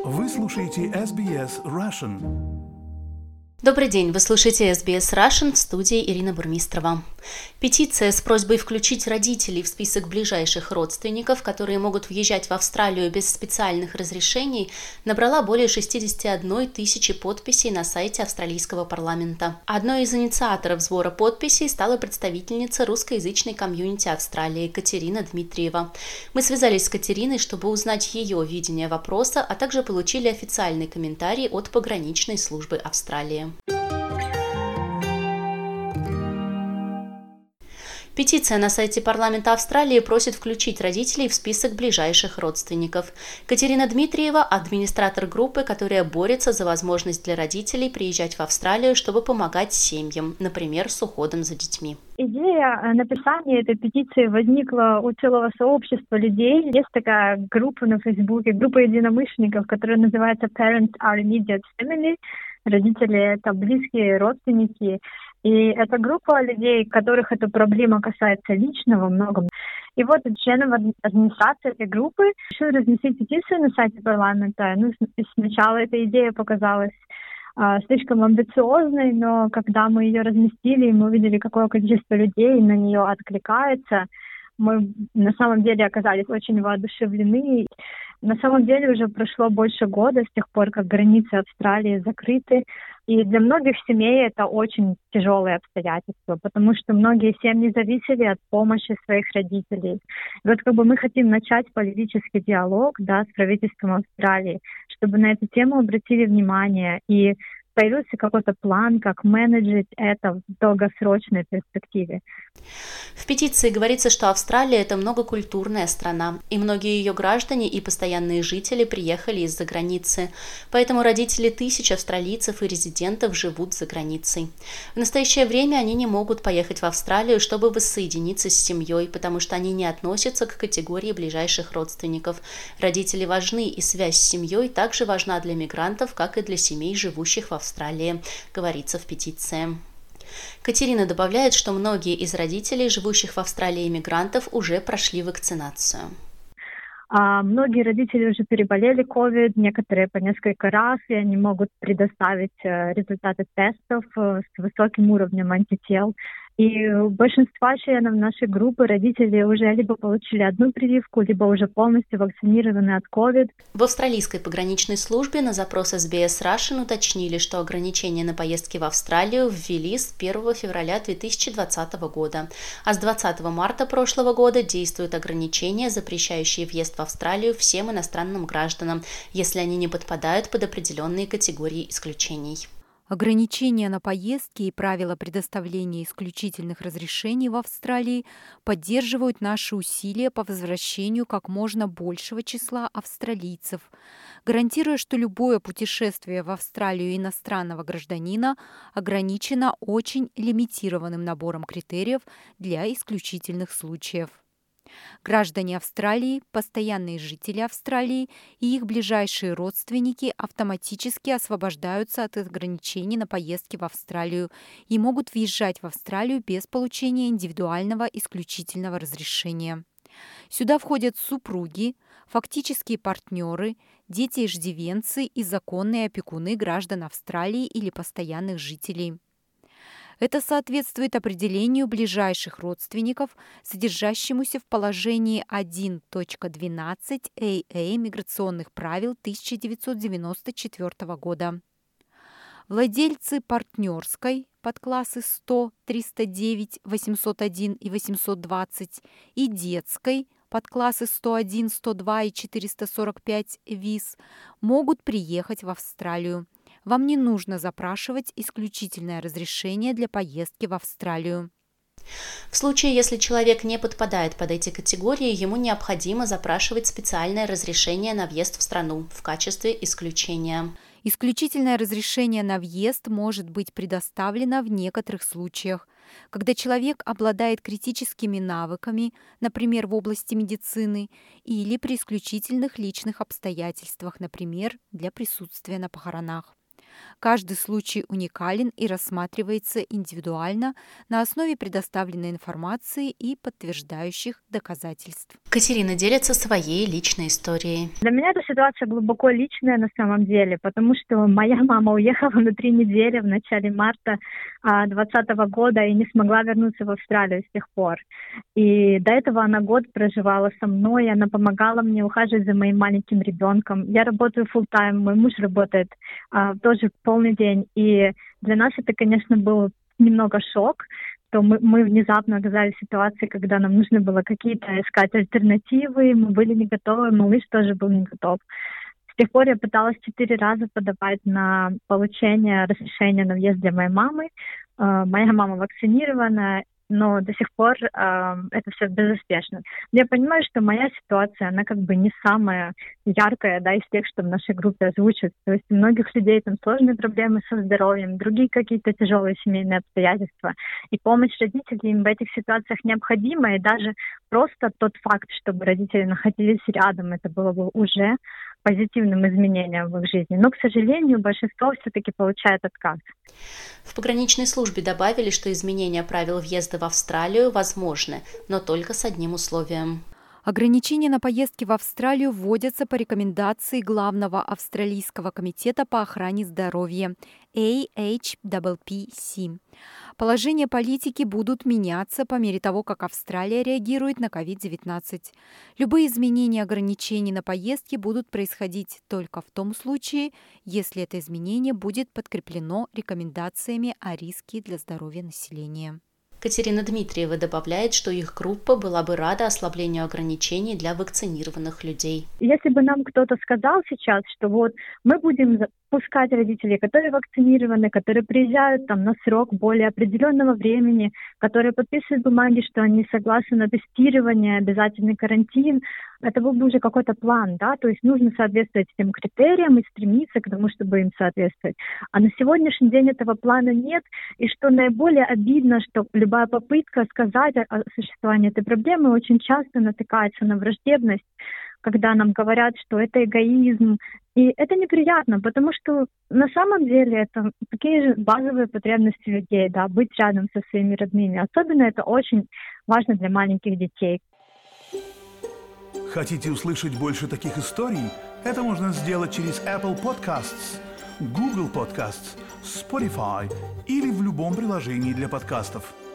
Вы слушаете SBS Russian. Добрый день, вы слушаете SBS Russian, в студии Ирина Бурмистрова. Петиция с просьбой включить родителей в список ближайших родственников, которые могут въезжать в Австралию без специальных разрешений, набрала более 61 тысячи подписей на сайте австралийского парламента. Одной из инициаторов сбора подписей стала представительница русскоязычной комьюнити Австралии Катерина Дмитриева. Мы связались с Катериной, чтобы узнать ее видение вопроса, а также получили официальный комментарий от пограничной службы Австралии. Петиция на сайте парламента Австралии просит включить родителей в список ближайших родственников. Катерина Дмитриева – администратор группы, которая борется за возможность для родителей приезжать в Австралию, чтобы помогать семьям, например, с уходом за детьми. Идея написания этой петиции возникла у целого сообщества людей. Есть такая группа на Фейсбуке, группа единомышленников, которая называется Parents Are Immediate Family. Родители — это близкие родственники. И это группа людей, которых эта проблема касается лично во многом. И вот членов администрации этой группы решили разместить петицию на сайте парламента. Сначала эта идея показалась слишком амбициозной, но когда мы ее разместили, и мы увидели, какое количество людей на нее откликается, мы на самом деле оказались очень воодушевлены. На самом деле уже прошло больше года с тех пор, как границы Австралии закрыты. И для многих семей это очень тяжелые обстоятельства, потому что многие семьи зависели от помощи своих родителей. И вот мы хотим начать политический диалог, с правительством Австралии, чтобы на эту тему обратили внимание и появился какой-то план, как менеджить это в долгосрочной перспективе. В петиции говорится, что Австралия – это многокультурная страна, и многие ее граждане и постоянные жители приехали из-за границы. Поэтому родители тысяч австралийцев и резидентов живут за границей. В настоящее время они не могут поехать в Австралию, чтобы воссоединиться с семьей, потому что они не относятся к категории ближайших родственников. Родители важны, и связь с семьей также важна для мигрантов, как и для семей, живущих в Австралии, говорится в петиции. Катерина добавляет, что многие из родителей, живущих в Австралии иммигрантов, уже прошли вакцинацию. Многие родители уже переболели COVID, некоторые по несколько раз, и они могут предоставить результаты тестов с высоким уровнем антител. И у большинства членов нашей группы родители уже либо получили одну прививку, либо уже полностью вакцинированы от COVID. В австралийской пограничной службе на запрос SBS Russian уточнили, что ограничения на поездки в Австралию ввели с 1 февраля 2020 года, а с 20 марта прошлого года действуют ограничения, запрещающие въезд в Австралию всем иностранным гражданам, если они не подпадают под определенные категории исключений. Ограничения на поездки и правила предоставления исключительных разрешений в Австралии поддерживают наши усилия по возвращению как можно большего числа австралийцев, гарантируя, что любое путешествие в Австралию иностранного гражданина ограничено очень лимитированным набором критериев для исключительных случаев. Граждане Австралии, постоянные жители Австралии и их ближайшие родственники автоматически освобождаются от ограничений на поездки в Австралию и могут въезжать в Австралию без получения индивидуального исключительного разрешения. Сюда входят супруги, фактические партнеры, дети-иждивенцы и законные опекуны граждан Австралии или постоянных жителей. Это соответствует определению ближайших родственников, содержащемуся в положении 1.12 АА миграционных правил 1994 года. Владельцы партнерской подклассы 100, 309, 801 и 820 и детской подклассы 101, 102 и 445 ВИЗ могут приехать в Австралию. Вам не нужно запрашивать исключительное разрешение для поездки в Австралию. В случае, если человек не подпадает под эти категории, ему необходимо запрашивать специальное разрешение на въезд в страну в качестве исключения. Исключительное разрешение на въезд может быть предоставлено в некоторых случаях, когда человек обладает критическими навыками, например, в области медицины, или при исключительных личных обстоятельствах, например, для присутствия на похоронах. Каждый случай уникален и рассматривается индивидуально на основе предоставленной информации и подтверждающих доказательств. Катерина делится своей личной историей. Для меня эта ситуация глубоко личная на самом деле, потому что моя мама уехала на 3 недели в начале марта 2020 года и не смогла вернуться в Австралию с тех пор. И до этого она год проживала со мной, она помогала мне ухаживать за моим маленьким ребенком. Я работаю full-time, мой муж работает тоже полный день. И для нас это, конечно, был немного шок, что мы внезапно оказались в ситуации, когда нам нужно было какие-то искать альтернативы, мы были не готовы, малыш тоже был не готов. С тех пор я пыталась 4 раза подавать на получение разрешения на въезд для моей мамы. Моя мама вакцинирована, но до сих пор это все безуспешно. Я понимаю, что моя ситуация, она как бы не самая яркая, да, из тех, что в нашей группе озвучат. То есть у многих людей там сложные проблемы со здоровьем, другие какие-то тяжелые семейные обстоятельства. И помощь родителей им в этих ситуациях необходима, и даже просто тот факт, чтобы родители находились рядом, это было бы уже позитивным изменением в их жизни. Но, к сожалению, большинство все-таки получает отказ. В пограничной службе добавили, что изменения правил въезда в Австралию возможны, но только с одним условием. Ограничения на поездки в Австралию вводятся по рекомендации Главного австралийского комитета по охране здоровья AHPPC. Положения политики будут меняться по мере того, как Австралия реагирует на COVID-19. Любые изменения ограничений на поездки будут происходить только в том случае, если это изменение будет подкреплено рекомендациями о риске для здоровья населения. Катерина Дмитриева добавляет, что их группа была бы рада ослаблению ограничений для вакцинированных людей. Если бы нам кто-то сказал сейчас, что вот мы будем пускать родителей, которые вакцинированы, которые приезжают там на срок более определенного времени, которые подписывают бумаги, что они согласны на тестирование, обязательный карантин, это был бы уже какой-то план, да, то есть нужно соответствовать этим критериям и стремиться к тому, чтобы им соответствовать. А на сегодняшний день этого плана нет, и что наиболее обидно, что любая попытка сказать о существовании этой проблемы очень часто натыкается на враждебность, когда нам говорят, что это эгоизм. И это неприятно, потому что на самом деле это такие же базовые потребности людей, да, быть рядом со своими родными. Особенно это очень важно для маленьких детей. Хотите услышать больше таких историй? Это можно сделать через Apple Podcasts, Google Podcasts, Spotify или в любом приложении для подкастов.